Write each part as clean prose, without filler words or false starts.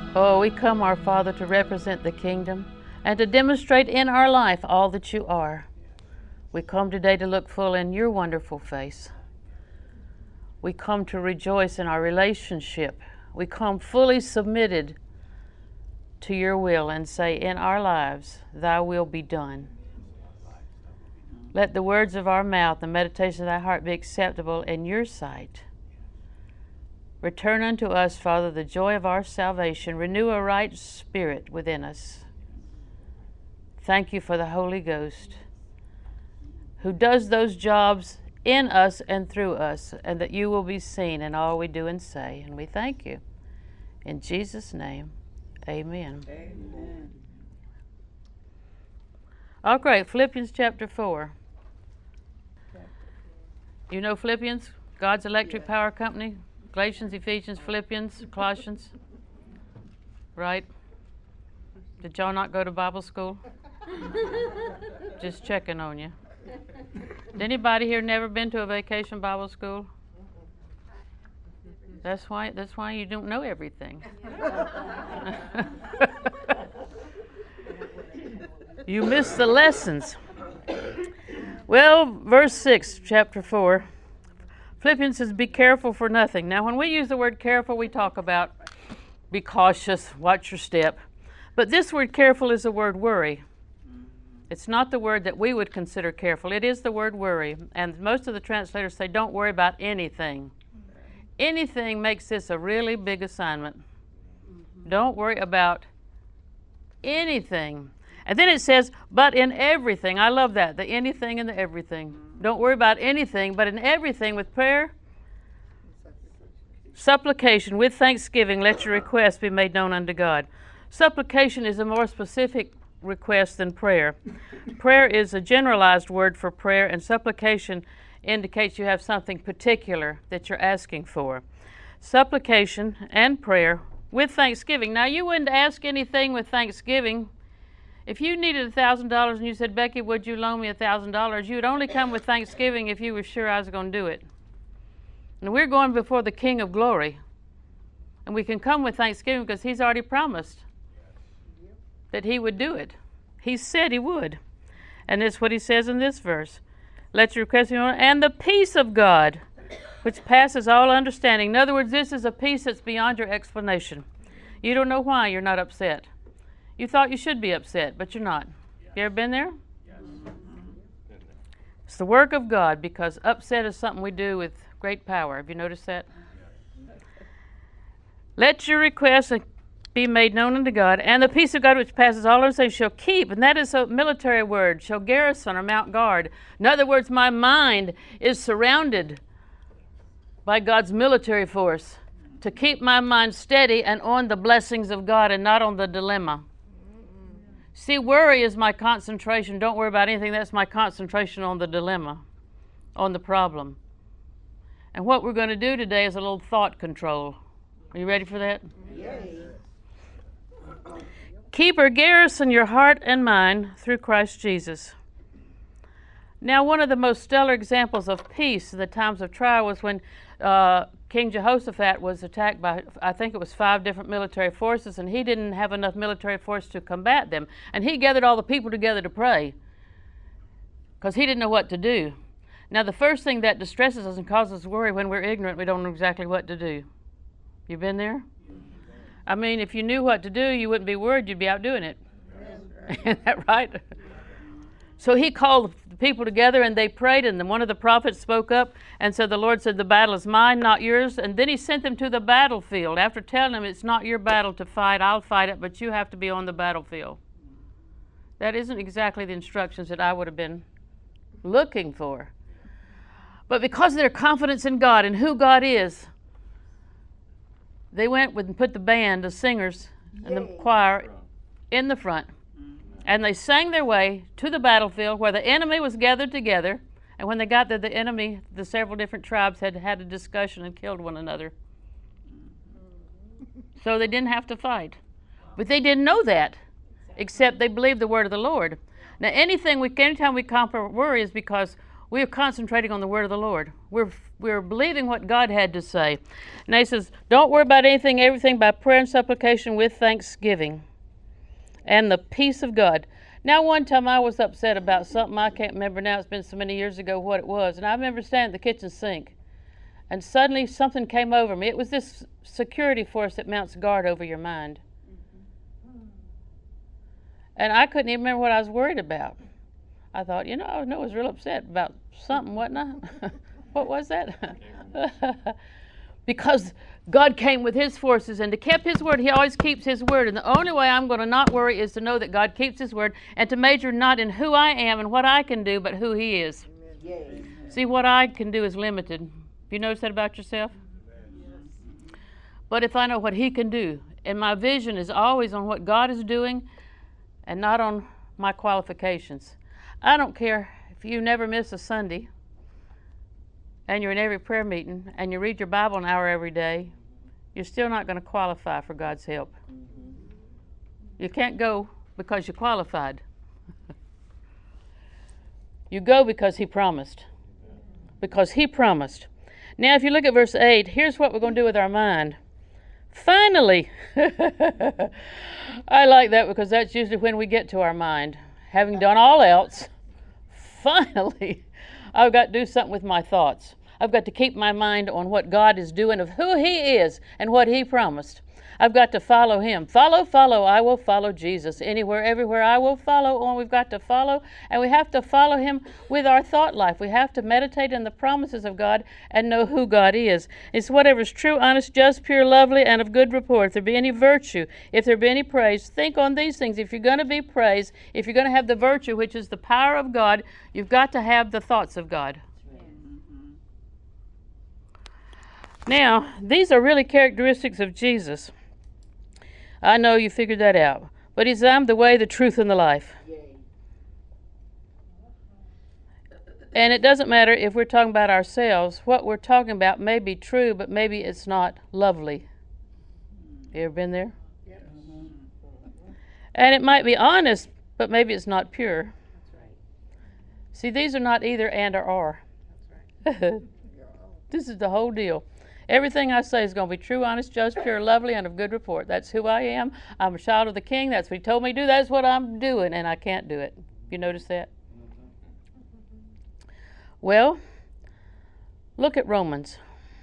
Oh, we come, our Father, to represent the kingdom and to demonstrate in our life all that you are. We come today to look full in your wonderful face. We come to rejoice in our relationship. We come fully submitted to your will and say, in our lives, thy will be done. Let the words of our mouth and the meditation of thy heart be acceptable in your sight. Return unto us, Father, the joy of our salvation. Renew a right spirit within us. Thank you for the Holy Ghost, who does those jobs in us and through us, and that you will be seen in all we do and say. And we thank you. In Jesus' name, amen. Amen. Oh, great. Philippians chapter 4. You know Philippians? God's electric power company? Galatians, Ephesians, Philippians, Colossians. Right? Did y'all not go to Bible school? Just checking on you. Did anybody here never been to a vacation Bible school? That's why you don't know everything. You miss the lessons. Well, verse 6, chapter 4. Philippians says, be careful for nothing. Now, when we use the word careful, we talk about be cautious, watch your step. But this word careful is the word worry. It's not the word that we would consider careful. It is the word worry. And most of the translators say don't worry about anything. Anything makes this a really big assignment. Don't worry about anything. And then it says, but in everything. I love that, the anything and the everything. Don't worry about anything, but in everything with prayer, supplication, with thanksgiving, let your requests be made known unto God. Supplication is a more specific request than prayer. Prayer is a generalized word for prayer, and supplication indicates you have something particular that you're asking for. Supplication and prayer with thanksgiving. Now, you wouldn't ask anything with thanksgiving. If you needed $1,000 and you said, Becky, would you loan me $1,000? You would only come with thanksgiving if you were sure I was going to do it. And we're going before the King of Glory. And we can come with thanksgiving because he's already promised that he would do it. He said he would. And that's what he says in this verse. Let your request be known, and the peace of God, which passes all understanding. In other words, this is a peace that's beyond your explanation. You don't know why you're not upset. You thought you should be upset, but you're not. You ever been there? Yes. It's the work of God, because upset is something we do with great power. Have you noticed that? Yes. Let your requests be made known unto God, and the peace of God which passes all understanding shall keep, and that is a military word, shall garrison or mount guard. In other words, my mind is surrounded by God's military force to keep my mind steady and on the blessings of God and not on the dilemma. See, worry is my concentration. Don't worry about anything. That's my concentration on the dilemma, on the problem. And what we're going to do today is a little thought control. Are you ready for that? Yes. Keep or garrison your heart and mind through Christ Jesus. Now, one of the most stellar examples of peace in the times of trial was when King Jehoshaphat was attacked by, I think it was 5 different military forces, and he didn't have enough military force to combat them. And he gathered all the people together to pray because he didn't know what to do. Now, the first thing that distresses us and causes us worry when we're ignorant, we don't know exactly what to do. You been there? I mean, if you knew what to do, you wouldn't be worried, you'd be out doing it. Isn't that right? So he called the people together and they prayed, and then one of the prophets spoke up and said, the Lord said, the battle is mine, not yours. And then he sent them to the battlefield. After telling them it's not your battle to fight, I'll fight it, but you have to be on the battlefield. That isn't exactly the instructions that I would have been looking for. But because of their confidence in God and who God is, they went and put the band, the singers, and the choir in the front. And they sang their way to the battlefield where the enemy was gathered together. And when they got there, the enemy, the several different tribes, had had a discussion and killed one another. So they didn't have to fight. But they didn't know that, except they believed the word of the Lord. Now, anytime we conquer worry is because We are concentrating on the word of the Lord. We're believing what God had to say. And he says, don't worry about anything, everything by prayer and supplication with thanksgiving. And the peace of God. Now, one time I was upset about something. I can't remember now. It's been so many years ago what it was. And I remember standing at the kitchen sink. And suddenly something came over me. It was this security force that mounts guard over your mind. And I couldn't even remember what I was worried about. I thought, I was real upset about something, wasn't I? What was that? Because God came with his forces and to keep his word. He always keeps his word. And the only way I'm going to not worry is to know that God keeps his word and to major not in who I am and what I can do, but who he is. Amen. See, what I can do is limited. You notice that about yourself? Yes. But if I know what he can do, and my vision is always on what God is doing and not on my qualifications. I don't care if you never miss a Sunday and you're in every prayer meeting and you read your Bible an hour every day, you're still not going to qualify for God's help. You can't go because you qualified. You go because he promised. Because he promised. Now, if you look at verse 8, here's what we're going to do with our mind. Finally. I like that because that's usually when we get to our mind. Having done all else, finally, I've got to do something with my thoughts. I've got to keep my mind on what God is doing, of who he is and what he promised. I've got to follow him. Follow, I will follow Jesus. Anywhere, everywhere, I will follow on. We've got to follow, and we have to follow him with our thought life. We have to meditate on the promises of God and know who God is. It's whatever is true, honest, just, pure, lovely, and of good report. If there be any virtue, if there be any praise, think on these things. If you're going to be praised, if you're going to have the virtue, which is the power of God, you've got to have the thoughts of God. Now, these are really characteristics of Jesus. I know you figured that out. But he says, I'm the way, the truth, and the life. And it doesn't matter if we're talking about ourselves. What we're talking about may be true, but maybe it's not lovely. You ever been there? Yep. And it might be honest, but maybe it's not pure. That's right. See, these are not either and or are. That's right. This is the whole deal. Everything I say is going to be true, honest, just, pure, lovely, and of good report. That's who I am. I'm a child of the King. That's what he told me to do. That's what I'm doing, and I can't do it. You notice that? Well, look at Romans.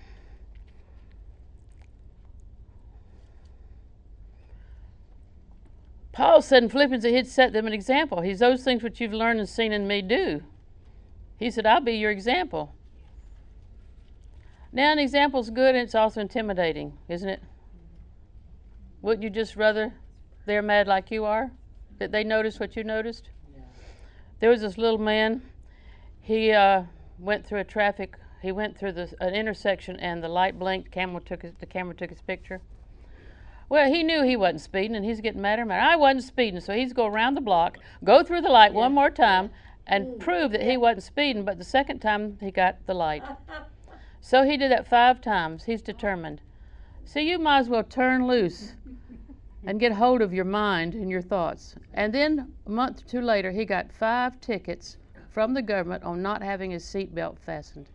Paul said in Philippians that he'd set them an example. He's those things which you've learned and seen in me do. He said, I'll be your example. Now, an example's good, and it's also intimidating, isn't it? Wouldn't you just rather they're mad like you are? That they notice what you noticed? Yeah. There was this little man. He went through an intersection, and the light blinked. The camera took his picture. Well, he knew he wasn't speeding, and he's getting madder and madder. I wasn't speeding, so he's going around the block, go through the light one more time, and prove that he wasn't speeding. But the second time, he got the light. So he did that 5 times. He's determined. So you might as well turn loose and get hold of your mind and your thoughts. And then a month or 2 later, he got 5 tickets from the government on not having his seatbelt fastened.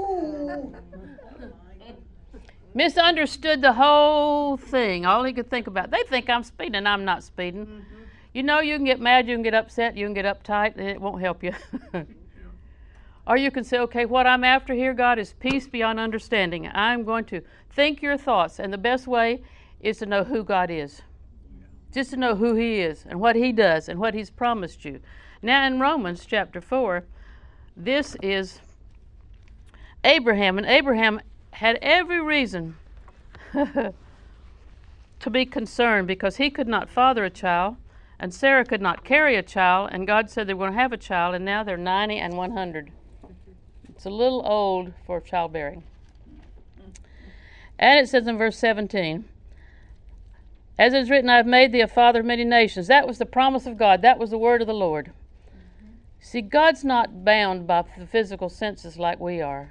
Misunderstood the whole thing. All he could think about. They think I'm speeding, and I'm not speeding. Mm-hmm. You know, you can get mad, you can get upset, you can get uptight, and it won't help you. Or you can say, okay, what I'm after here, God, is peace beyond understanding. I'm going to think your thoughts, and the best way is to know who God is. Just to know who he is and what he does and what he's promised you. Now in Romans chapter 4, this is Abraham. And Abraham had every reason to be concerned because he could not father a child, and Sarah could not carry a child, and God said they were going to have a child, and now they're 90 and 100. It's a little old for childbearing. And it says in verse 17, as it is written, I have made thee a father of many nations. That was the promise of God. That was the word of the Lord. See, God's not bound by the physical senses like we are.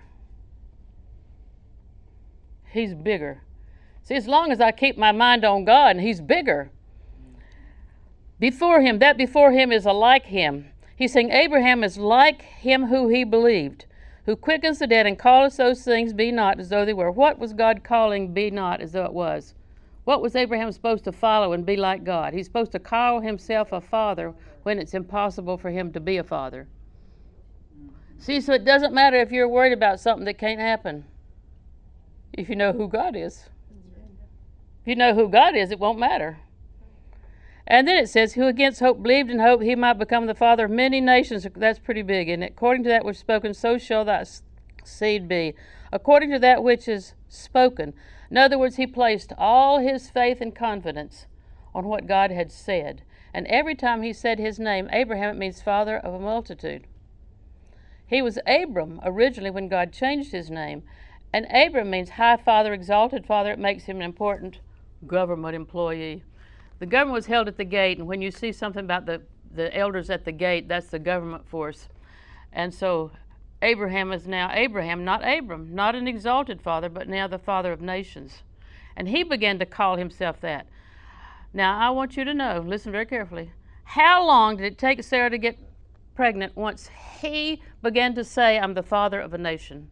He's bigger. See, as long as I keep my mind on God, and he's bigger. Before him, that before him is a like him. He's saying Abraham is like him who he believed, who quickens the dead and calleth those things be not as though they were. What was God calling be not as though it was? What was Abraham supposed to follow and be like God? He's supposed to call himself a father when it's impossible for him to be a father. See, so it doesn't matter if you're worried about something that can't happen if you know who God is. If you know who God is, it won't matter. And then it says, who against hope believed in hope he might become the father of many nations. That's pretty big, isn't it? According to that which is spoken, so shall thy seed be. According to that which is spoken. In other words, he placed all his faith and confidence on what God had said. And every time he said his name, Abraham, it means father of a multitude. He was Abram originally when God changed his name. And Abram means high father, exalted father. It makes him an important government employee. The government was held at the gate, and when you see something about the elders at the gate, that's the government force. And so Abraham is now Abraham, not Abram, not an exalted father, but now the father of nations. And he began to call himself that. Now, I want you to know, listen very carefully, how long did it take Sarah to get pregnant once he began to say, I'm the father of a nation?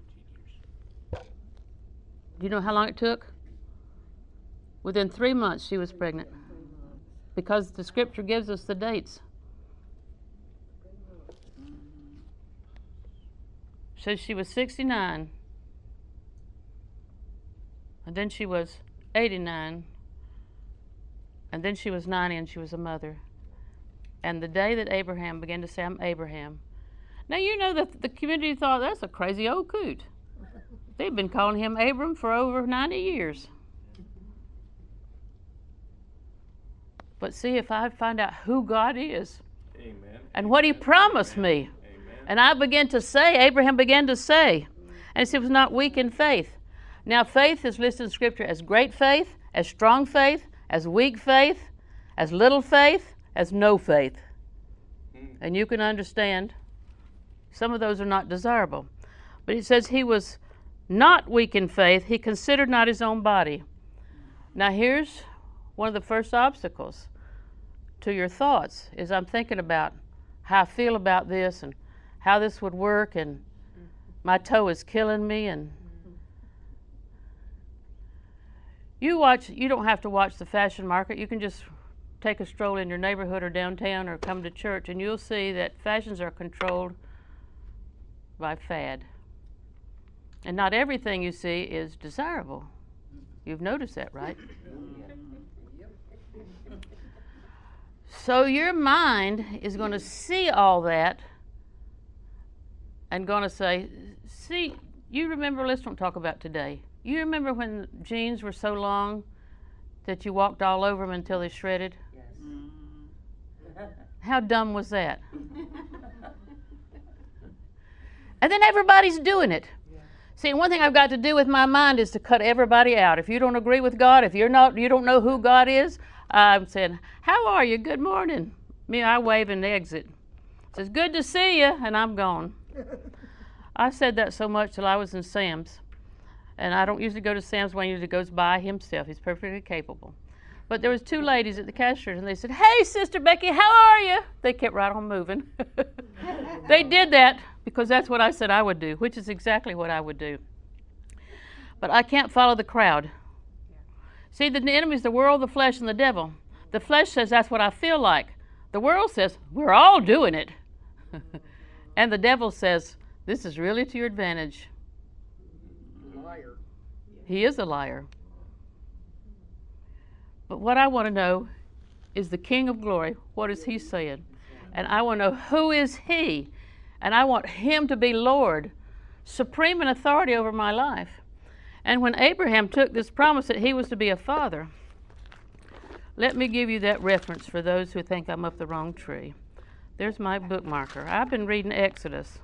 Do you know how long it took? Within 3 months, she was pregnant, because the scripture gives us the dates. Says she was 69, and then she was 89, and then she was 90, and she was a mother. And the day that Abraham began to say, I'm Abraham. Now, you know that the community thought, that's a crazy old coot. They've been calling him Abram for over 90 years. But see, if I find out who God is, amen, and what he promised me, amen, and I began to say, Abraham began to say, and he was not weak in faith. Now, faith is listed in Scripture as great faith, as strong faith, as weak faith, as little faith, as no faith. And you can understand some of those are not desirable. But it says he was not weak in faith. He considered not his own body. Now, here's one of the first obstacles to your thoughts is I'm thinking about how I feel about this and how this would work, and my toe is killing me. And you don't have to watch the fashion market. You can just take a stroll in your neighborhood or downtown or come to church, and you'll see that fashions are controlled by fad. And not everything you see is desirable. You've noticed that, right? So your mind is going to see all that and going to say, see, you remember, let's don't talk about today. You remember when jeans were so long that you walked all over them until they shredded? Yes. How dumb was that? And then everybody's doing it. Yeah. See, one thing I've got to do with my mind is to cut everybody out. If you don't agree with God, if you don't know who God is, I'm saying, how are you? Good morning. I wave and exit. Says, good to see you, and I'm gone. I said that so much till I was in Sam's. And I don't usually go to Sam's when he usually goes by himself. He's perfectly capable. But there was two ladies at the cashier, and they said, hey, Sister Becky, how are you? They kept right on moving. They did that because that's what I said I would do, which is exactly what I would do. But I can't follow the crowd. See, the enemy is the world, the flesh, and the devil. The flesh says that's what I feel like. The world says we're all doing it. And the devil says this is really to your advantage. Liar. He is a liar. But what I want to know is the King of Glory. What is he saying? And I want to know who is he. And I want him to be Lord, supreme in authority over my life. And when Abraham took this promise that he was to be a father, let me give you that reference for those who think I'm up the wrong tree. There's my bookmarker. I've been reading Exodus.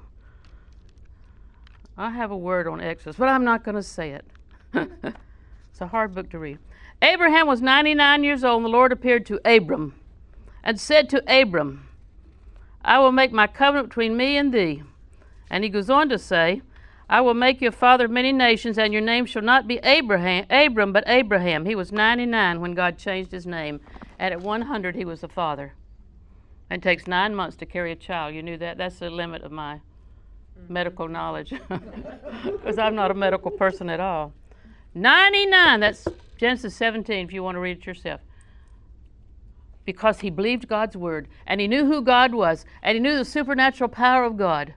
I have a word on Exodus, but I'm not going to say it. It's a hard book to read. Abraham was 99 years old, and the Lord appeared to Abram and said to Abram, I will make my covenant between me and thee. And he goes on to say, I will make you a father of many nations, and your name shall not be Abram, but Abraham. He was 99 when God changed his name, and at 100 he was a father. And it takes 9 months to carry a child. You knew that? That's the limit of my medical knowledge. Because I'm not a medical person at all. 99, that's Genesis 17 if you want to read it yourself. Because he believed God's word, and he knew who God was, and he knew the supernatural power of God.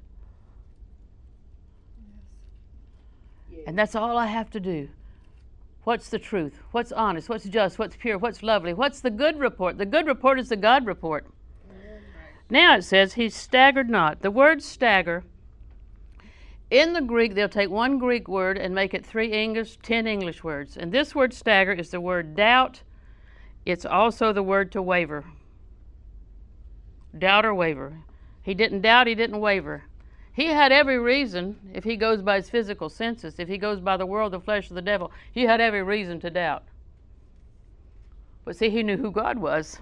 And that's all I have to do. What's the truth? What's honest? What's just? What's pure? What's lovely? What's the good report? The good report is the God report. Now it says, he staggered not. The word stagger, in the Greek, they'll take one Greek word and make it 10 English words. And this word stagger is the word doubt. It's also the word to waver. Doubt or waver. He didn't doubt, he didn't waver. He had every reason, if he goes by his physical senses, if he goes by the world, the flesh, of the devil, he had every reason to doubt. But see, he knew who God was.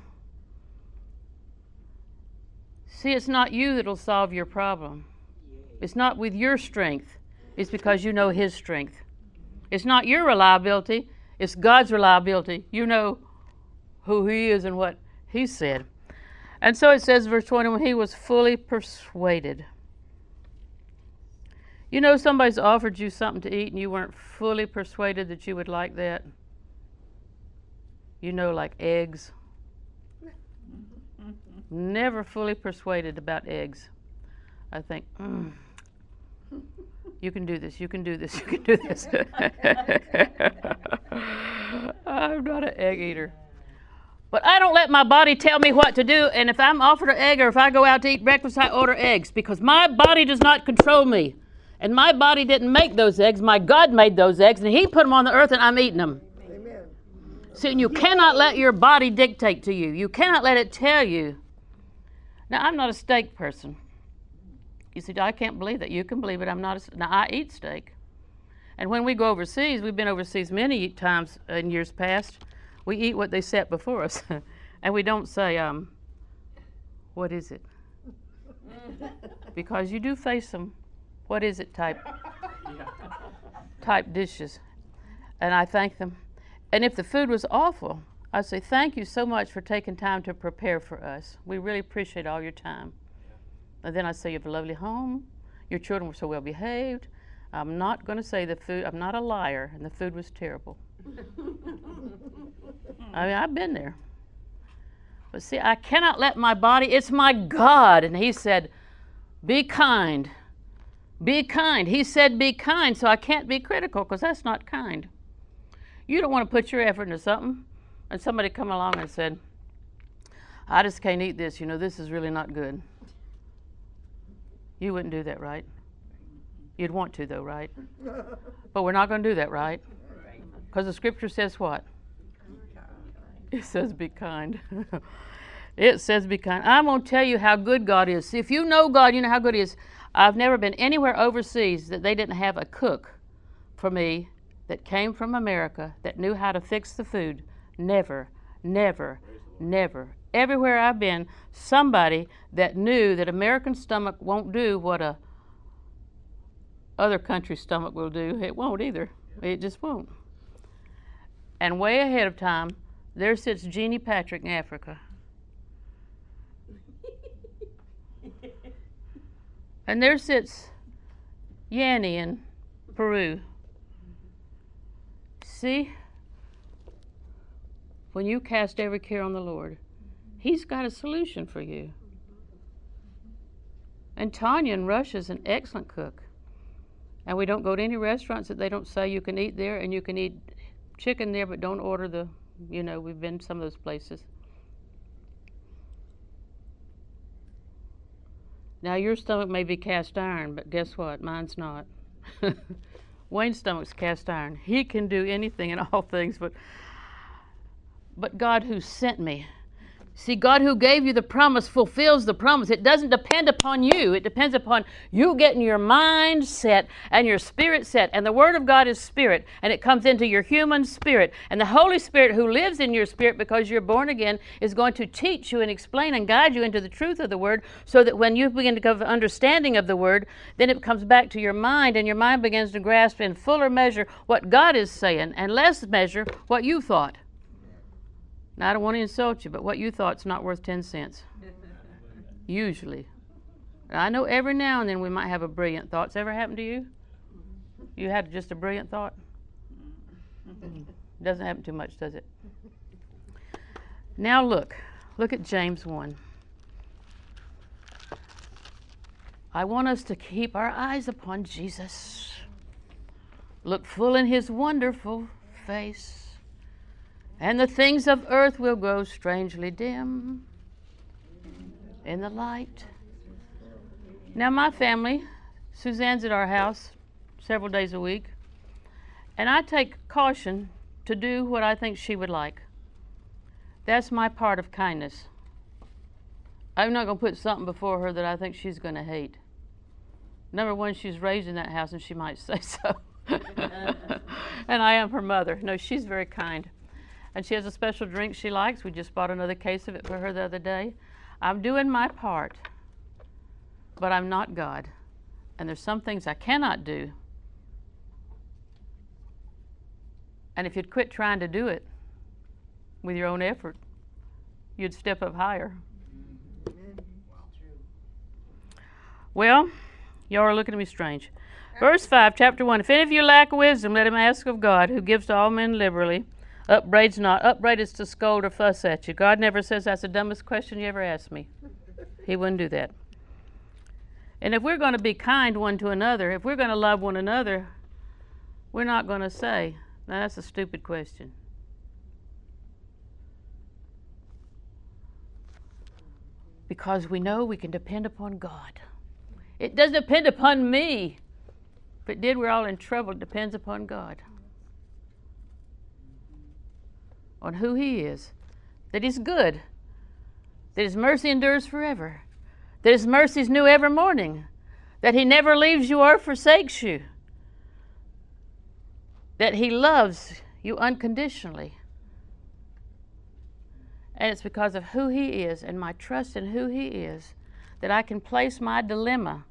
See, it's not you that'll solve your problem. It's not with your strength. It's because you know his strength. It's not your reliability. It's God's reliability. You know who he is and what he said. And so it says, verse 21, he was fully persuaded. You know, somebody's offered you something to eat and you weren't fully persuaded that you would like that. You know, like eggs. Never fully persuaded about eggs. I think, you can do this, you can do this, you can do this. I'm not an egg eater. But I don't let my body tell me what to do, and if I'm offered an egg or if I go out to eat breakfast, I order eggs because my body does not control me. And my body didn't make those eggs. My God made those eggs, and he put them on the earth, and I'm eating them. Amen. So you cannot let your body dictate to you. You cannot let it tell you. Now, I'm not a steak person. You see, I can't believe that. You can believe it. Now, I eat steak. And when we go overseas, we've been overseas many times in years past, we eat what they set before us. And we don't say, what is it? Because you do face them. What is it type dishes. And I thank them. And if the food was awful, I say, thank you so much for taking time to prepare for us. We really appreciate all your time. And then I say, you have a lovely home. Your children were so well behaved. I'm not going to say the food, I'm not a liar, and the food was terrible. I mean, I've been there. But see, I cannot let my body, it's my God. And he said, be kind. Be kind. He said be kind, so I can't be critical because that's not kind. You don't want to put your effort into something and somebody come along and said, I just can't eat this. You know, this is really not good. You wouldn't do that, right? You'd want to, though, right? But we're not going to do that, right? Because the scripture says what? It says be kind. It says be kind. I'm going to tell you how good God is. See, if you know God, you know how good he is. I've never been anywhere overseas that they didn't have a cook for me that came from America that knew how to fix the food. Never, never, never. Everywhere I've been, somebody that knew that American stomach won't do what a other country's stomach will do. It won't either. It just won't. And way ahead of time, there sits Jeannie Patrick in Africa. And there sits Yanni in Peru. See, when you cast every care on the Lord, he's got a solution for you. And Tanya in Russia is an excellent cook. And we don't go to any restaurants that they don't say you can eat there, and you can eat chicken there, but don't order the, you know, we've been to some of those places. Now, your stomach may be cast iron, but guess what? Mine's not. Wayne's stomach's cast iron. He can do anything and all things, but God who sent me. See, God who gave you the promise fulfills the promise. It doesn't depend upon you. It depends upon you getting your mind set and your spirit set. And the Word of God is spirit, and it comes into your human spirit. And the Holy Spirit who lives in your spirit because you're born again is going to teach you and explain and guide you into the truth of the Word, so that when you begin to have an understanding of the Word, then it comes back to your mind, and your mind begins to grasp in fuller measure what God is saying and less measure what you thought. Now, I don't want to insult you, but what you thought's not worth 10 cents. Usually. And I know every now and then we might have a brilliant thought. It's ever happened to you? You had just a brilliant thought? Doesn't happen too much, does it? Now look at James 1. I want us to keep our eyes upon Jesus. Look full in his wonderful face, and the things of earth will grow strangely dim in the light. Now my family, Suzanne's at our house several days a week, and I take caution to do what I think she would like. That's my part of kindness. I'm not going to put something before her that I think she's going to hate. Number one, she's raised in that house, and she might say so. And I am her mother. No, she's very kind. And she has a special drink she likes. We just bought another case of it for her the other day. I'm doing my part, but I'm not God. And there's some things I cannot do. And if you'd quit trying to do it with your own effort, you'd step up higher. Well, y'all are looking at me strange. Verse 5, chapter 1. If any of you lack wisdom, let him ask of God, who gives to all men liberally. Upbraids not. Upbraid is to scold or fuss at you. God never says that's the dumbest question you ever asked me. He wouldn't do that. And if we're going to be kind one to another, if we're going to love one another, we're not going to say, now that's a stupid question. Because we know we can depend upon God. It doesn't depend upon me. If it did, we're all in trouble. It depends upon God. On who he is. That he's good. That his mercy endures forever. That his mercy is new every morning. That he never leaves you or forsakes you. That he loves you unconditionally. And it's because of who he is and my trust in who he is that I can place my dilemma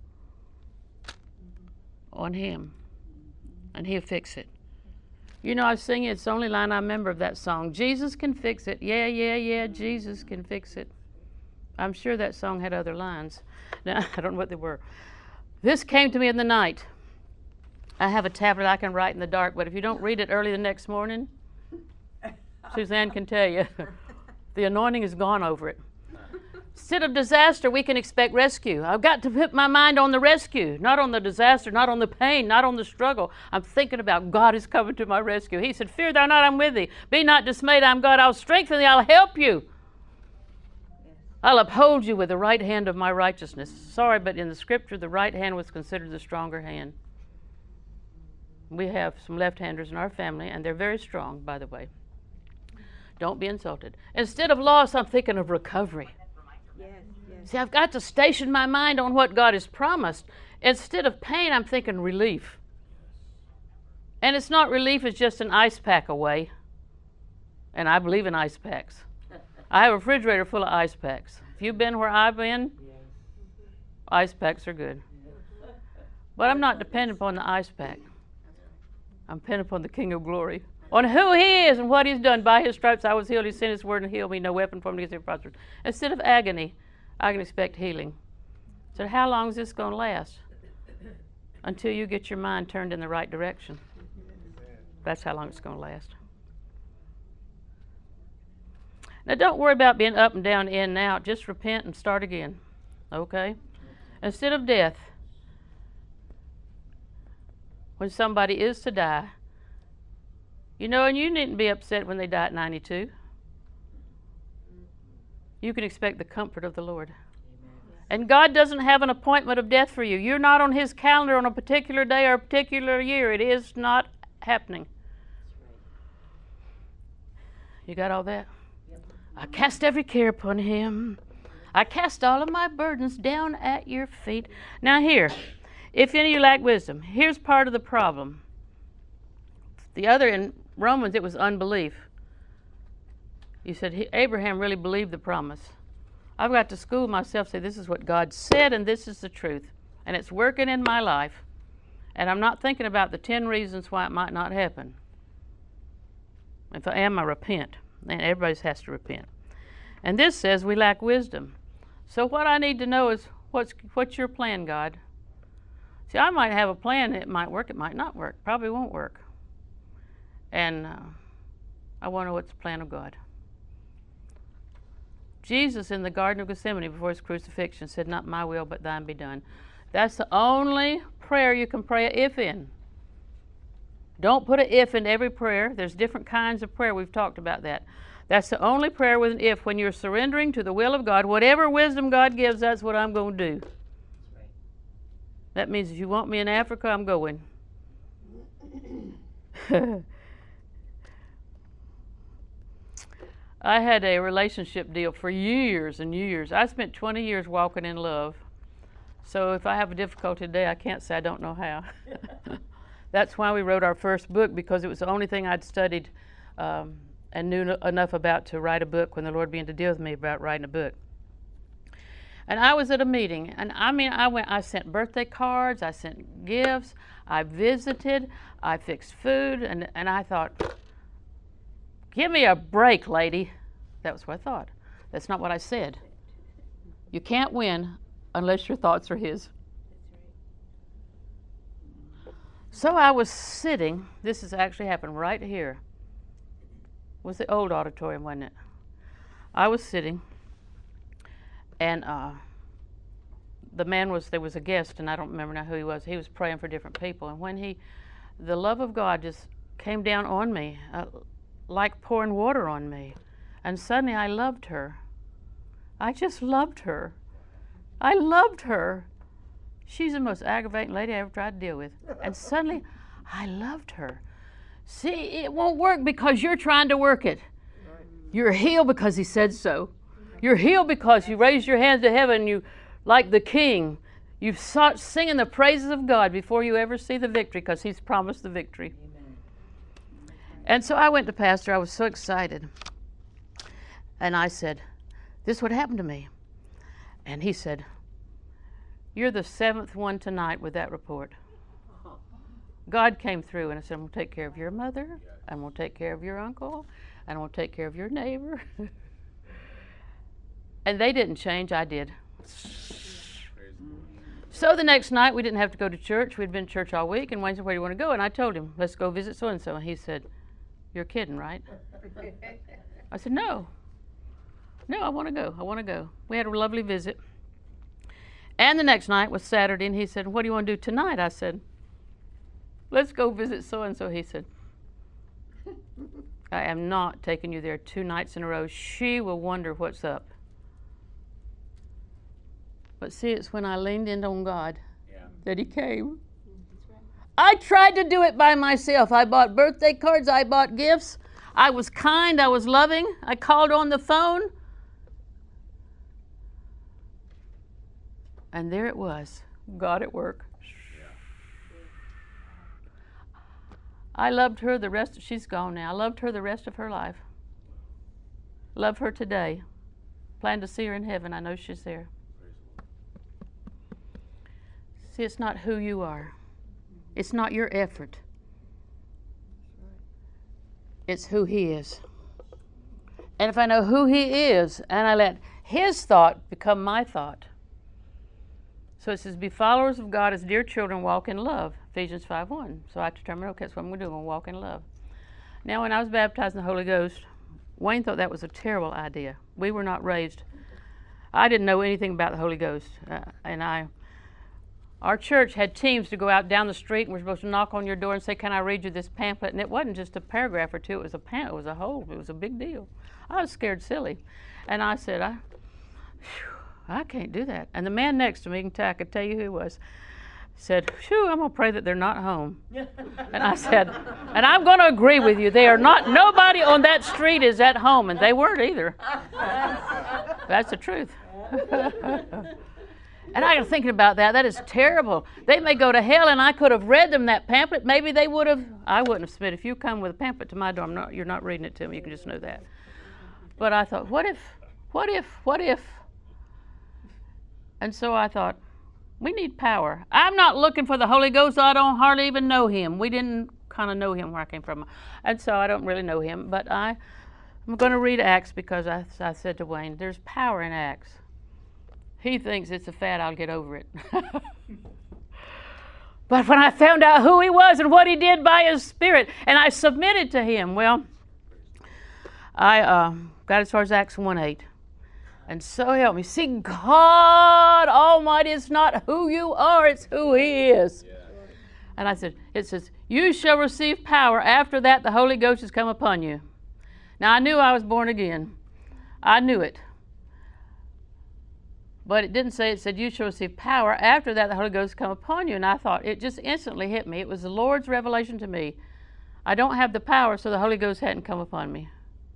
on him, and he'll fix it. You know, I was singing, it's the only line I remember of that song. Jesus can fix it. Yeah, yeah, yeah, Jesus can fix it. I'm sure that song had other lines. Now, I don't know what they were. This came to me in the night. I have a tablet I can write in the dark, but if you don't read it early the next morning, Suzanne can tell you, the anointing is gone over it. Instead of disaster, we can expect rescue. I've got to put my mind on the rescue, not on the disaster, not on the pain, not on the struggle. I'm thinking about God is coming to my rescue. He said, fear thou not, I'm with thee. Be not dismayed, I'm God. I'll strengthen thee, I'll help you. I'll uphold you with the right hand of my righteousness. Sorry, but in the scripture, the right hand was considered the stronger hand. We have some left-handers in our family, and they're very strong, by the way. Don't be insulted. Instead of loss, I'm thinking of recovery. See, I've got to station my mind on what God has promised. Instead of pain, I'm thinking relief. And it's not relief, it's just an ice pack away. And I believe in ice packs. I have a refrigerator full of ice packs. If you've been where I've been, ice packs are good. But I'm not dependent upon the ice pack. I'm dependent upon the King of Glory. On who he is and what he's done. By his stripes I was healed. He sent his word and healed me. No weapon formed against me prospered. Instead of agony, I can expect healing. So how long is this going to last? Until you get your mind turned in the right direction. That's how long it's going to last. Now don't worry about being up and down, in and out. Just repent and start again. Okay? Instead of death, when somebody is to die, you know, and you needn't be upset when they die at 92. You can expect the comfort of the Lord. And God doesn't have an appointment of death for you. You're not on his calendar on a particular day or a particular year. It is not happening. You got all that? I cast every care upon him. I cast all of my burdens down at your feet. Now here, if any of you lack wisdom, here's part of the problem. The other, in Romans, it was unbelief. You said Abraham really believed the promise. I've got to school myself, say this is what God said and this is the truth. And it's working in my life. And I'm not thinking about the 10 reasons why it might not happen. If I am, I repent. And everybody has to repent. And this says we lack wisdom. So what I need to know is, what's your plan, God? See, I might have a plan. It might work. It might not work. Probably won't work. And I want to know what's the plan of God. Jesus in the Garden of Gethsemane before his crucifixion said, "Not my will, but thine be done." That's the only prayer you can pray a if in. Don't put an if in every prayer. There's different kinds of prayer. We've talked about that. That's the only prayer with an if. When you're surrendering to the will of God, whatever wisdom God gives, that's what I'm going to do. That means if you want me in Africa, I'm going. I had a relationship deal for years and years. I spent 20 years walking in love. So if I have a difficulty today, I can't say I don't know how. That's why we wrote our first book, because it was the only thing I'd studied and knew enough about to write a book when the Lord began to deal with me about writing a book. And I was at a meeting, and I sent birthday cards, I sent gifts, I visited, I fixed food, and I thought, give me a break, lady. That was what I thought. That's not what I said. You can't win unless your thoughts are his. So I was sitting, this has actually happened right here. It was the old auditorium, wasn't it? I was sitting, and there was a guest, and I don't remember now who he was. He was praying for different people, and when the love of God just came down on me, like pouring water on me, and suddenly I loved her. I just loved her. I loved her. She's the most aggravating lady I ever tried to deal with. And suddenly, I loved her. See, it won't work because you're trying to work it. You're healed because he said so. You're healed because you raised your hands to heaven, you, like the king, you've sought singing the praises of God before you ever see the victory, because he's promised the victory. Amen. And so I went to Pastor. I was so excited. And I said, this is what happened to me. And he said, you're the 7th one tonight with that report. God came through, and I said, I'm going to take care of your mother, I'm going to take care of your uncle, and I'm going to take care of your neighbor. And they didn't change, I did. So the next night, we didn't have to go to church. We'd been to church all week, and Wayne said, where do you want to go? And I told him, let's go visit so-and-so. And he said, you're kidding, right? I said, no, I want to go. I want to go. We had a lovely visit. And the next night was Saturday, and he said, what do you want to do tonight? I said, let's go visit so-and-so. He said, I am not taking you there 2 nights in a row. She will wonder what's up. But see, it's when I leaned in on God that he came. I tried to do it by myself. I bought birthday cards. I bought gifts. I was kind. I was loving. I called on the phone. And there it was, God at work. I loved her she's gone now. I loved her the rest of her life. Love her today. Plan to see her in heaven. I know she's there. See, it's not who you are. It's not your effort. It's who he is. And if I know who he is, and I let his thought become my thought. So it says, be followers of God as dear children, walk in love. Ephesians 5:1. So I determined, okay, that's what I'm going to do. I'm going to walk in love. Now, when I was baptized in the Holy Ghost, Wayne thought that was a terrible idea. We were not raised. I didn't know anything about the Holy Ghost. Our church had teams to go out down the street, and we're supposed to knock on your door and say, can I read you this pamphlet? And it wasn't just a paragraph or two. It was a whole. It was a big deal. I was scared silly. And I said, I can't do that. And the man next to me, I could tell you who he was, said, phew, I'm going to pray that they're not home. And I said, and I'm going to agree with you. They are not, nobody on that street is at home, and they weren't either. That's the truth. And I was thinking about that. That is terrible. They may go to hell, and I could have read them that pamphlet. Maybe they would have. I wouldn't have submitted. If you come with a pamphlet to my door, you're not reading it to me. You can just know that. But I thought, what if? And so I thought, we need power. I'm not looking for the Holy Ghost. I don't hardly even know him. We didn't kind of know him where I came from. And so I don't really know him. But I'm going to read Acts because I said to Wayne, there's power in Acts. He thinks it's a fad, I'll get over it. But when I found out who he was and what he did by his Spirit, and I submitted to him, well, I got as far as Acts 1:8. And so help me. See, God Almighty is not who you are, it's who He is. Yeah. And I said, it says, you shall receive power. After that, the Holy Ghost has come upon you. Now, I knew I was born again. I knew it. But it didn't say, it said, you shall receive power. After that, the Holy Ghost has come upon you. And I thought, it just instantly hit me. It was the Lord's revelation to me. I don't have the power, so the Holy Ghost hadn't come upon me.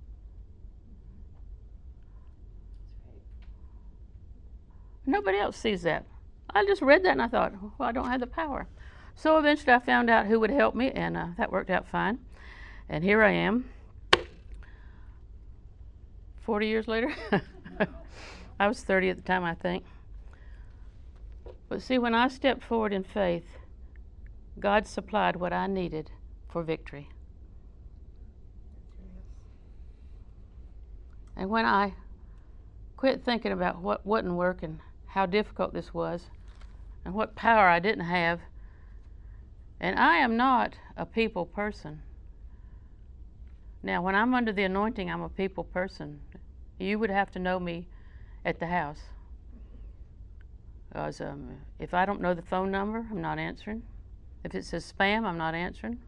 Nobody else sees that. I just read that and I thought, well, I don't have the power. So eventually I found out who would help me, and that worked out fine. And here I am, 40 years later. I was 30 at the time, I think. But see, when I stepped forward in faith, God supplied what I needed for victory. And when I quit thinking about what wasn't working, how difficult this was, and what power I didn't have. And I am not a people person. Now, when I'm under the anointing, I'm a people person. You would have to know me at the house. Because if I don't know the phone number, I'm not answering. If it says spam, I'm not answering.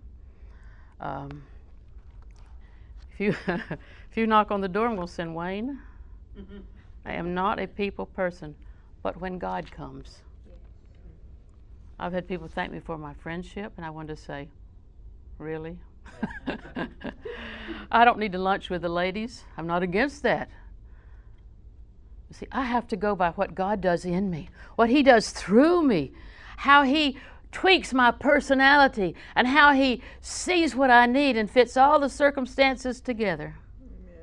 If you knock on the door, I'm going to send Wayne. I am not a people person. But when God comes, I've had people thank me for my friendship, and I wanted to say, really? I don't need to lunch with the ladies. I'm not against that. See, I have to go by what God does in me, what He does through me, how He tweaks my personality, and how He sees what I need and fits all the circumstances together. Amen.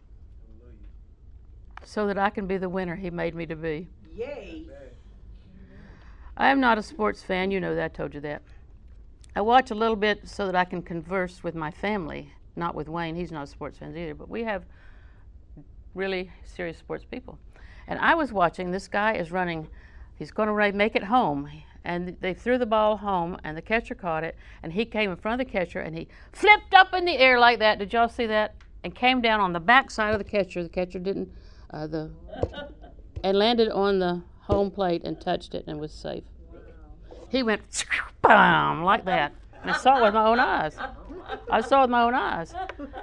So that I can be the winner He made me to be. Yay! I am not a sports fan. You know that. I told you that. I watch a little bit so that I can converse with my family, not with Wayne. He's not a sports fan either. But we have really serious sports people. And I was watching. This guy is running. He's going to make it home. And they threw the ball home, and the catcher caught it. And he came in front of the catcher, and he flipped up in the air like that. Did y'all see that? And came down on the back side of the catcher. The catcher didn't. And landed on the home plate and touched it and was safe. He went, bam, like that. And I saw it with my own eyes. I saw it with my own eyes.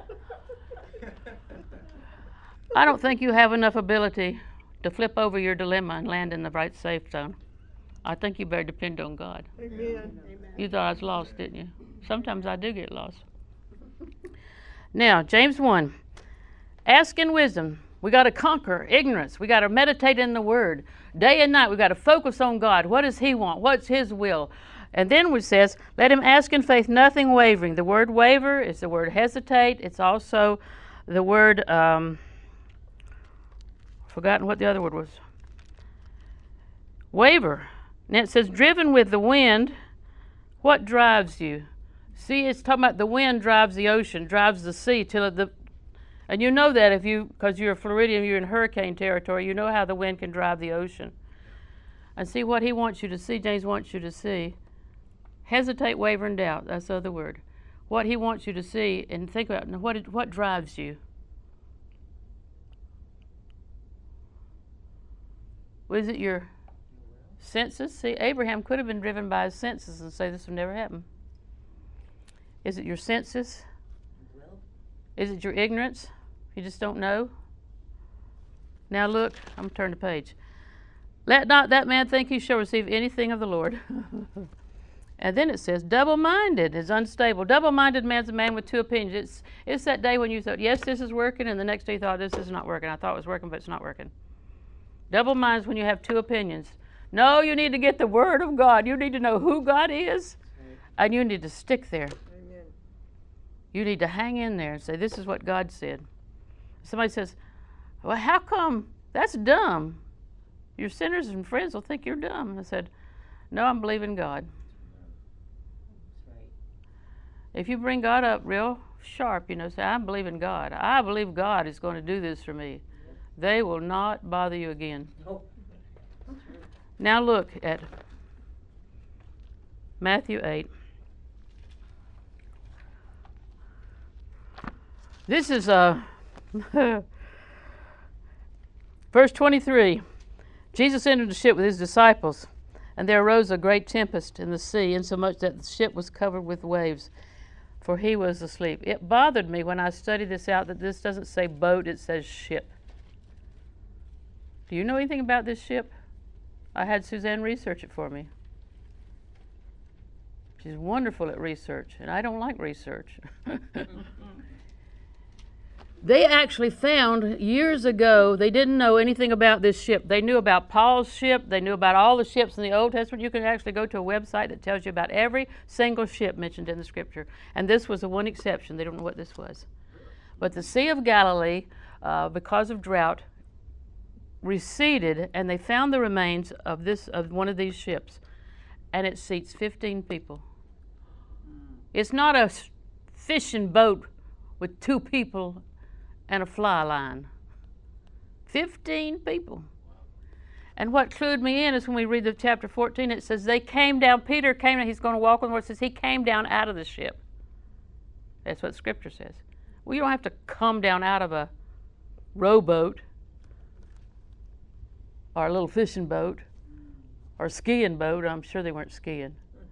I don't think you have enough ability to flip over your dilemma and land in the right safe zone. I think you better depend on God. Amen. You thought I was lost, didn't you? Sometimes I do get lost. Now, James 1. Ask in wisdom. We got to conquer ignorance. We got to meditate in the Word. Day and night, we got to focus on God. What does He want? What's His will? And then it says, let him ask in faith, nothing wavering. The word waver is the word hesitate. It's also the word, forgotten what the other word was. Waver. And it says, driven with the wind, what drives you? See, it's talking about the wind drives the ocean, drives the sea till the. And you know that because you're a Floridian, you're in hurricane territory, you know how the wind can drive the ocean. And see what he wants you to see, James wants you to see. Hesitate, waver, and doubt. That's the other word. What he wants you to see, and think about what drives you. Was it your senses? See, Abraham could have been driven by his senses and say this would never happen. Is it your senses? Is it your ignorance? You just don't know? Now look, I'm going to turn the page. Let not that man think he shall receive anything of the Lord. And then it says, double-minded is unstable. Double-minded man's a man with two opinions. It's that day when you thought, yes, this is working, and the next day you thought, this is not working. I thought it was working, but it's not working. Double-minded is when you have two opinions. No, you need to get the Word of God. You need to know who God is, and you need to stick there. Amen. You need to hang in there and say, this is what God said. Somebody says, well, how come? That's dumb. Your sinners and friends will think you're dumb. I said, no, I'm believing God. If you bring God up real sharp, say, I believe in God. I believe God is going to do this for me. They will not bother you again. Now look at Matthew 8. This is verse 23. Jesus entered the ship with his disciples, and there arose a great tempest in the sea, insomuch that the ship was covered with waves, for he was asleep. It bothered me when I studied this out that this doesn't say boat, it says ship. Do you know anything about this ship? I had Suzanne research it for me. She's wonderful at research, and I don't like research. They actually found years ago, they didn't know anything about this ship. They knew about Paul's ship. They knew about all the ships in the Old Testament. You can actually go to a website that tells you about every single ship mentioned in the Scripture. And this was the one exception. They don't know what this was. But the Sea of Galilee, because of drought, receded, and they found the remains of one of these ships. And it seats 15 people. It's not a fishing boat with 2 people and a fly line. 15 people. And what clued me in is when we read the chapter 14, it says they came down, Peter came down, he's going to walk on the water, it says he came down out of the ship. That's what Scripture says. Well, you don't have to come down out of a rowboat or a little fishing boat or a skiing boat. I'm sure they weren't skiing.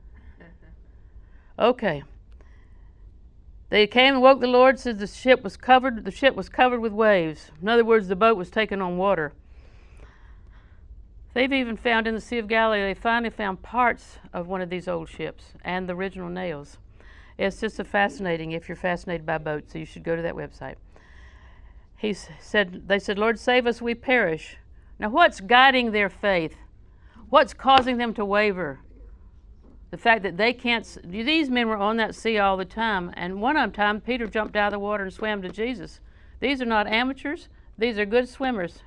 Okay. They came and woke the Lord, says the ship was covered with waves. In other words, the boat was taken on water. They've even found in the Sea of Galilee, they finally found parts of one of these old ships and the original nails. It's just fascinating if you're fascinated by boats, so you should go to that website. They said, Lord, save us, we perish. Now what's guiding their faith? What's causing them to waver? The fact that they can't, these men were on that sea all the time, and one time Peter jumped out of the water and swam to Jesus. These are not amateurs, these are good swimmers.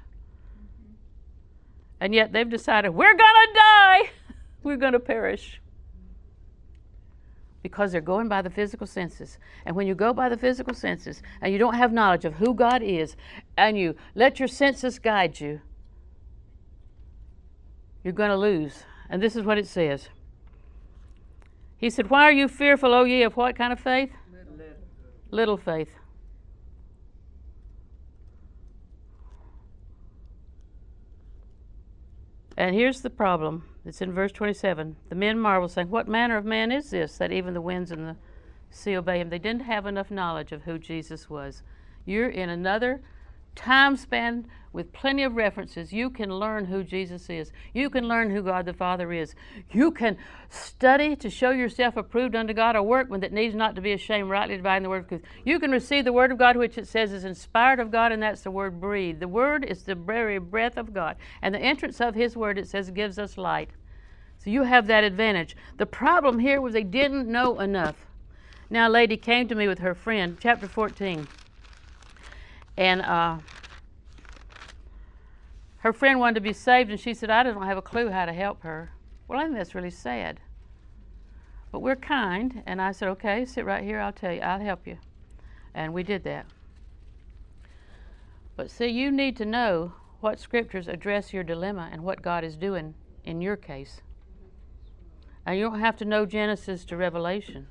And yet they've decided, we're gonna die, we're gonna perish. Because they're going by the physical senses. And when you go by the physical senses, and you don't have knowledge of who God is, and you let your senses guide you, you're gonna lose. And this is what it says. He said, why are you fearful, O ye of what kind of faith? Little faith. And here's the problem. It's in verse 27. The men marveled, saying, what manner of man is this, that even the winds and the sea obey him? They didn't have enough knowledge of who Jesus was. You're in another time span with plenty of references. You can learn who Jesus is. You can learn who God the Father is. You can study to show yourself approved unto God, a workman that needs not to be ashamed, rightly dividing the word of truth. You can receive the word of God, which it says is inspired of God, and that's the word breathed. The word is the very breath of God, and the entrance of his word, it says, gives us light. So you have that advantage. The problem here was they didn't know enough. Now a lady came to me with her friend, chapter 14, and her friend wanted to be saved, and she said, I don't have a clue how to help her. Well, I think that's really sad. But we're kind, and I said, okay, sit right here, I'll tell you, I'll help you. And we did that. But see, you need to know what scriptures address your dilemma and what God is doing in your case. And you don't have to know Genesis to Revelation.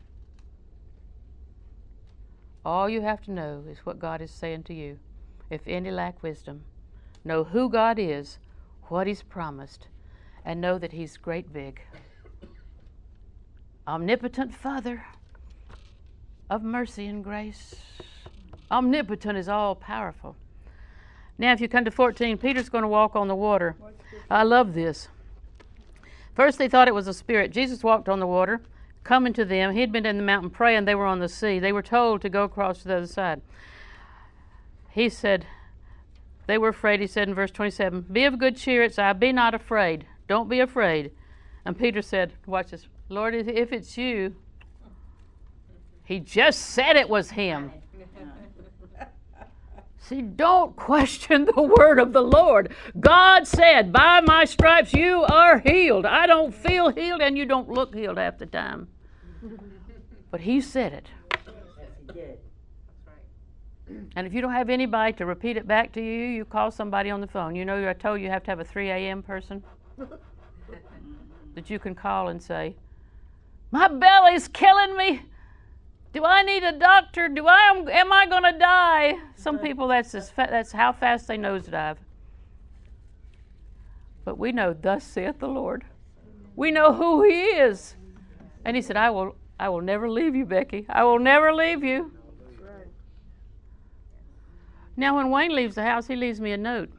All you have to know is what God is saying to you. If any lack wisdom, know who God is, what he's promised, and know that he's great big. Omnipotent Father of mercy and grace. Omnipotent is all powerful. Now if you come to 14, Peter's going to walk on the water. I love this. First they thought it was a spirit. Jesus walked on the water, coming to them. He had been in the mountain praying. They were on the sea. They were told to go across to the other side. He said, they were afraid. He said in verse 27, be of good cheer, it's I, be not afraid. Don't be afraid. And Peter said, watch this, Lord, if it's you. He just said it was him. See, don't question the word of the Lord. God said, by my stripes you are healed. I don't feel healed, and you don't look healed half the time. But he said it. Yes, he did. And if you don't have anybody to repeat it back to you, you call somebody on the phone. You know, I told you have to have a 3 a.m. person. that you can call and say, my belly's killing me. Do I need a doctor? Am I going to die? Some people, that's how fast they nosedive. But we know, thus saith the Lord. We know who He is. And He said, I will never leave you, Becky. I will never leave you. Now, when Wayne leaves the house, he leaves me a note.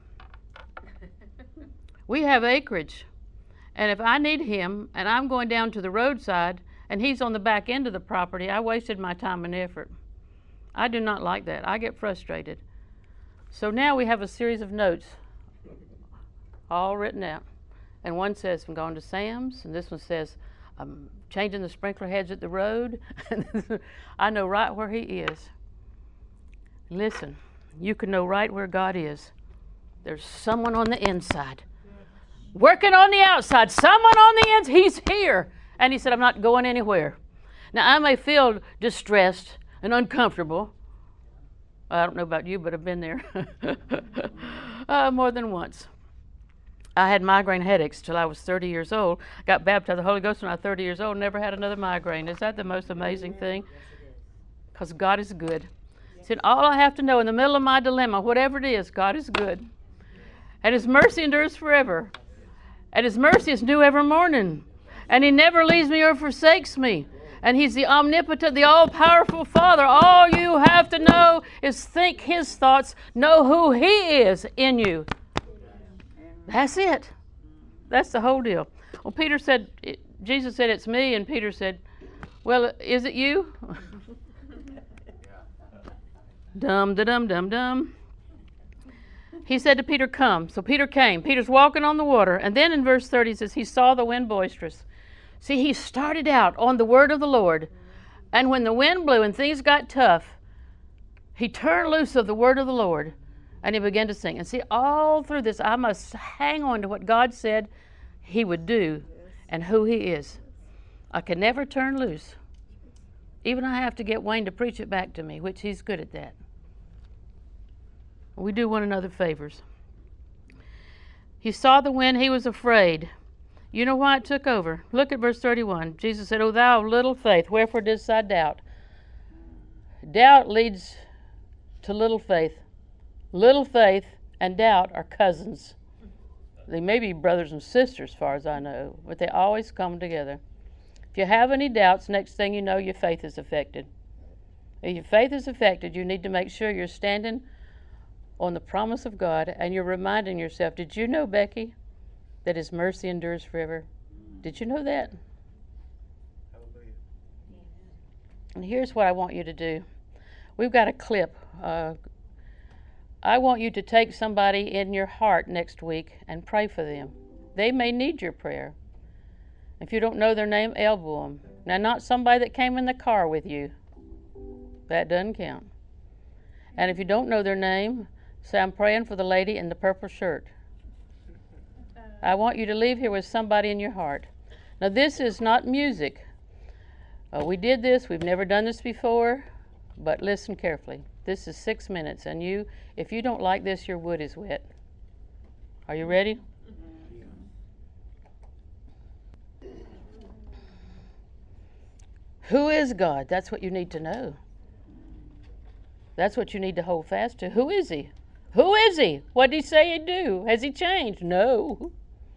We have acreage. And if I need him, and I'm going down to the roadside, and he's on the back end of the property, I wasted my time and effort. I do not like that. I get frustrated. So now we have a series of notes, all written out. And one says, I'm going to Sam's, and this one says, I'm changing the sprinkler heads at the road. I know right where He is. Listen, you can know right where God is. There's someone on the inside, working on the outside. Someone on the inside. He's here. And He said, I'm not going anywhere. Now, I may feel distressed and uncomfortable. I don't know about you, but I've been there more than once. I had migraine headaches till I was 30 years old. Got baptized with the Holy Ghost when I was 30 years old. Never had another migraine. Is that the most amazing thing? Because God is good. See, all I have to know in the middle of my dilemma, whatever it is, God is good. And His mercy endures forever. And His mercy is new every morning. And He never leaves me or forsakes me. And He's the omnipotent, the all-powerful Father. All you have to know is think His thoughts, know who He is in you. That's it. That's the whole deal. Well, Jesus said, it's me, and Peter said, well, is it you? Dum, da-dum, dum, dum. He said to Peter, come. So Peter came. Peter's walking on the water. And then in verse 30 it says, he saw the wind boisterous. See, he started out on the word of the Lord. And when the wind blew and things got tough, he turned loose of the word of the Lord. And he began to sing. And see, all through this, I must hang on to what God said He would do and who He is. I can never turn loose. Even I have to get Wayne to preach it back to me, which he's good at that. We do one another favors. He saw the wind, he was afraid. You know why it took over? Look at verse 31. Jesus said, O thou of little faith, wherefore didst thou doubt? Doubt leads to little faith. Little faith and doubt are cousins. They may be brothers and sisters, as far as I know, but they always come together. If you have any doubts, next thing you know, your faith is affected. If your faith is affected, you need to make sure you're standing on the promise of God and you're reminding yourself, did you know, Becky, that His mercy endures forever? Did you know that? Hallelujah. And here's what I want you to do. We've got a clip. I want you to take somebody in your heart next week and pray for them. They may need your prayer. If you don't know their name, elbow them. Now, not somebody that came in the car with you. That doesn't count. And if you don't know their name, say, I'm praying for the lady in the purple shirt. I want you to leave here with somebody in your heart. Now, this is not music. We did this. We've never done this before. But listen carefully. This is 6 minutes, and if you don't like this, your wood is wet. Are you ready? Who is God? That's what you need to know. That's what you need to hold fast to. Who is He? Who is He? What did He say He'd do? Has He changed? No.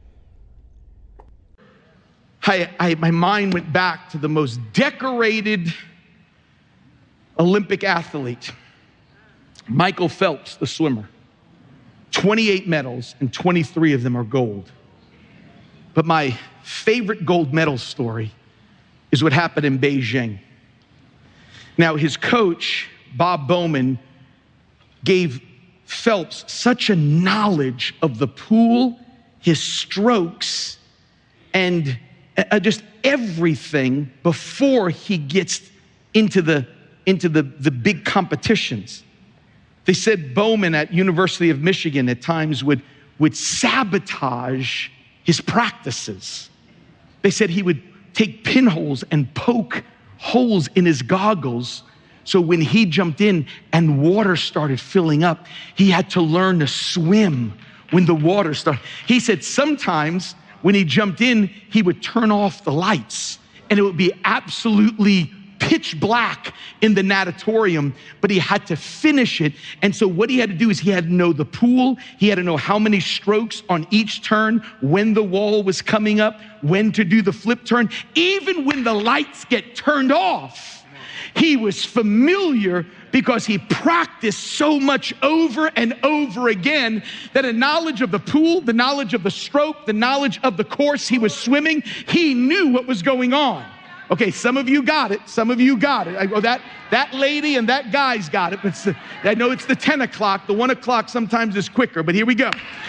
My mind went back to the most decorated Olympic athlete, Michael Phelps, the swimmer. 28 medals, and 23 of them are gold. But my favorite gold medal story is what happened in Beijing. Now, his coach, Bob Bowman, gave Phelps such a knowledge of the pool, his strokes, and just everything before he gets into the big competitions. They said Bowman at University of Michigan at times would sabotage his practices. They said he would take pinholes and poke holes in his goggles, so when he jumped in and water started filling up, he had to learn to swim when the water started. He said sometimes when he jumped in, he would turn off the lights and it would be absolutely pitch black in the natatorium, but he had to finish it. And so what he had to do is he had to know the pool. He had to know how many strokes on each turn, when the wall was coming up, when to do the flip turn. Even when the lights get turned off, he was familiar because he practiced so much over and over again that a knowledge of the pool, the knowledge of the stroke, the knowledge of the course he was swimming, he knew what was going on. Okay, some of you got it. Some of you got it. I go, that lady and that guy's got it. But I know it's the 10 o'clock. The 1 o'clock sometimes is quicker, but here we go.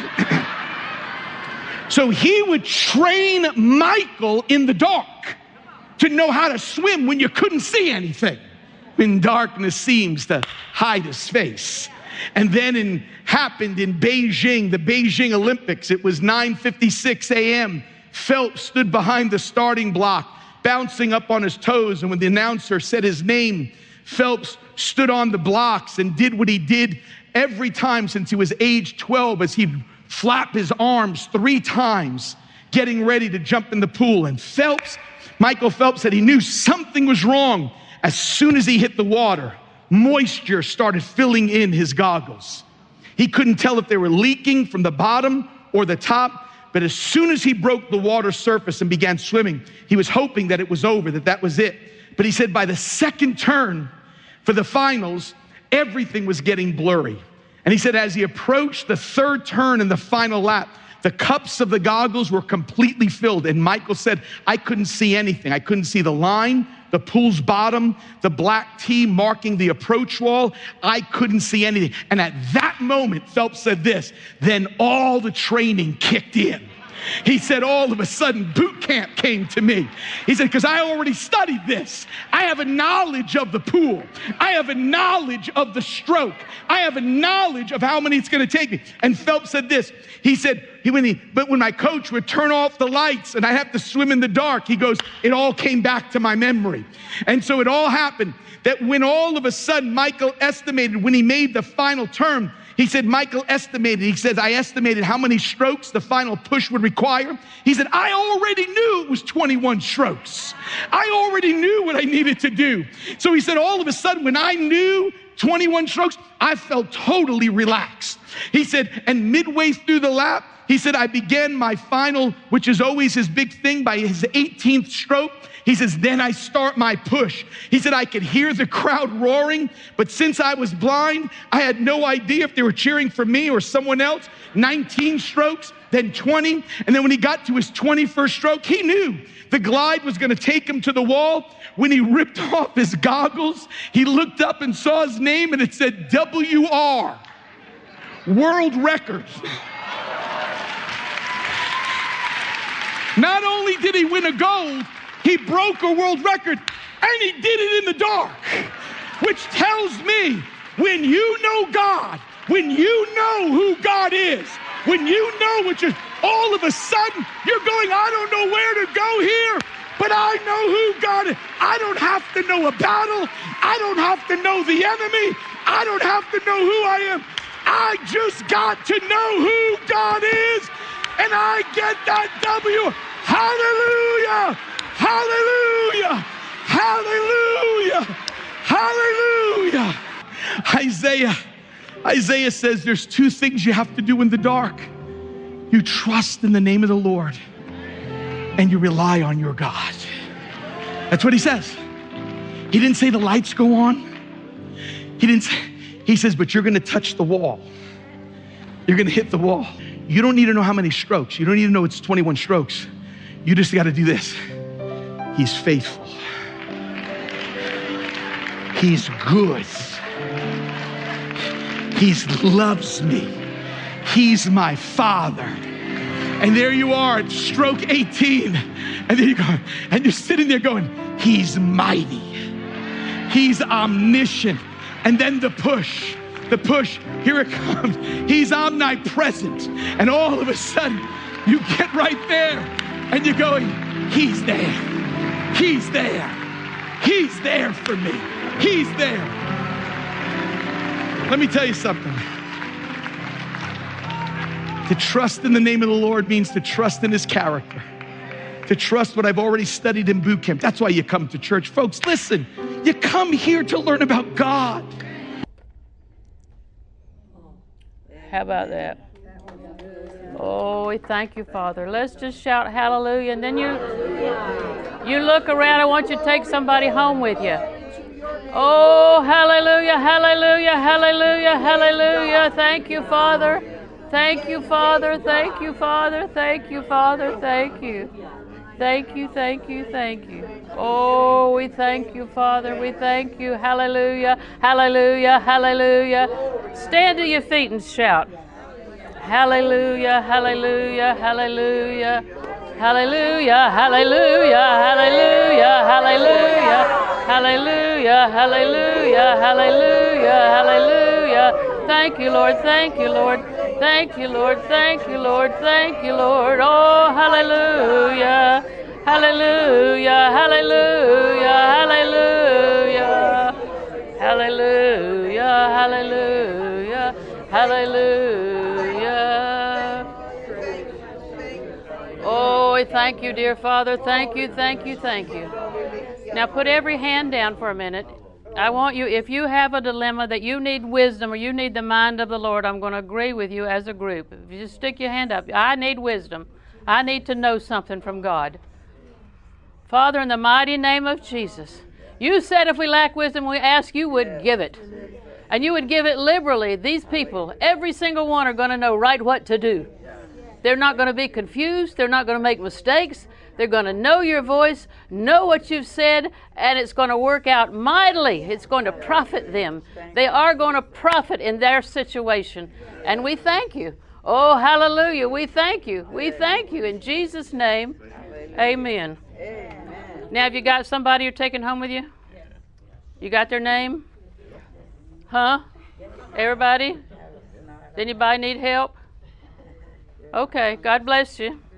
So he would train Michael in the dark to know how to swim when you couldn't see anything, when darkness seems to hide his face. And then it happened in Beijing, the Beijing Olympics. It was 9:56 a.m. Phelps stood behind the starting block, bouncing up on his toes, and when the announcer said his name, Phelps stood on the blocks and did what he did every time since he was age 12, as he'd flap his arms 3 times, getting ready to jump in the pool. And Michael Phelps said he knew something was wrong. As soon as he hit the water, moisture started filling in his goggles. He couldn't tell if they were leaking from the bottom or the top. But as soon as he broke the water surface and began swimming, he was hoping that it was over, that was it. But he said by the second turn for the finals, everything was getting blurry. And he said as he approached the third turn in the final lap, the cups of the goggles were completely filled. And Michael said, I couldn't see anything. I couldn't see the line, the pool's bottom, the black T marking the approach wall. I couldn't see anything. And at that moment, Phelps said this, then all the training kicked in. He said, all of a sudden, boot camp came to me. He said, because I already studied this. I have a knowledge of the pool. I have a knowledge of the stroke. I have a knowledge of how many it's going to take me. And Phelps said this. He said, but when my coach would turn off the lights and I have to swim in the dark, he goes, it all came back to my memory. And so it all happened that when all of a sudden Michael estimated when he made the final turn, he said, Michael estimated, he says, I estimated how many strokes the final push would require. He said, I already knew it was 21 strokes. I already knew what I needed to do. So he said, all of a sudden, when I knew 21 strokes, I felt totally relaxed. He said, and midway through the lap, he said, I began my final, which is always his big thing, by his 18th stroke. He says, then I start my push. He said, I could hear the crowd roaring, but since I was blind, I had no idea if they were cheering for me or someone else. 19 strokes, then 20. And then when he got to his 21st stroke, he knew the glide was going to take him to the wall. When he ripped off his goggles, he looked up and saw his name and it said WR, world record. Not only did he win a gold, he broke a world record, and he did it in the dark, which tells me when you know God, when you know who God is, when you know what you're, all of a sudden you're going, I don't know where to go here, but I know who God is. I don't have to know a battle. I don't have to know the enemy. I don't have to know who I am. I just got to know who God is, and I get that W. Hallelujah! Hallelujah! Hallelujah! Hallelujah! Isaiah says there's 2 things you have to do in the dark. You trust in the name of the Lord and you rely on your God. That's what he says. He didn't say the lights go on. He says, but you're going to touch the wall. You're going to hit the wall. You don't need to know how many strokes. You don't need to know it's 21 strokes. You just got to do this. He's faithful. He's good. He loves me. He's my Father. And there you are at stroke 18. And then you go, and you're sitting there going, he's mighty. He's omniscient. And then the push, here it comes. He's omnipresent. And all of a sudden, you get right there and you're going, he's there. He's there. He's there for me. He's there. Let me tell you something. To trust in the name of the Lord means to trust in his character, to trust what I've already studied in boot camp. That's why you come to church. Folks, listen, you come here to learn about God. How about that? Oh, we thank you, Father. Let's just shout hallelujah, and then you look around. I want you to take somebody home with you. Oh, hallelujah, hallelujah, hallelujah, hallelujah. Thank you, Father. Thank you, Father. Thank you, Father. Thank you, Father. Thank you. Thank you, thank you, thank you. Oh, we thank you, Father. We thank you. Hallelujah, hallelujah, hallelujah. Stand to your feet and shout. Hallelujah, hallelujah, hallelujah. Hallelujah, hallelujah, hallelujah, hallelujah. Hallelujah, hallelujah, hallelujah, hallelujah. Thank you, Lord. Thank you, Lord. Thank you, Lord. Thank you, Lord. Thank you, Lord. Oh, hallelujah. Hallelujah, hallelujah, hallelujah. Hallelujah, hallelujah, hallelujah. Oh, we thank you, dear Father. Thank you, thank you, thank you. Now put every hand down for a minute. I want you, if you have a dilemma that you need wisdom or you need the mind of the Lord, I'm going to agree with you as a group. If you just stick your hand up, I need wisdom. I need to know something from God. Father, in the mighty name of Jesus, you said if we lack wisdom, we ask, you would give it. And you would give it liberally. These people, every single one, are going to know right what to do. They're not going to be confused. They're not going to make mistakes. They're going to know your voice, know what you've said, and it's going to work out mightily. It's going to profit them. They are going to profit in their situation. And we thank you. Oh, hallelujah. We thank you. We thank you. In Jesus' name, amen. Now, have you got somebody you're taking home with you? You got their name? Huh? Everybody? Anybody need help? Okay. God bless you.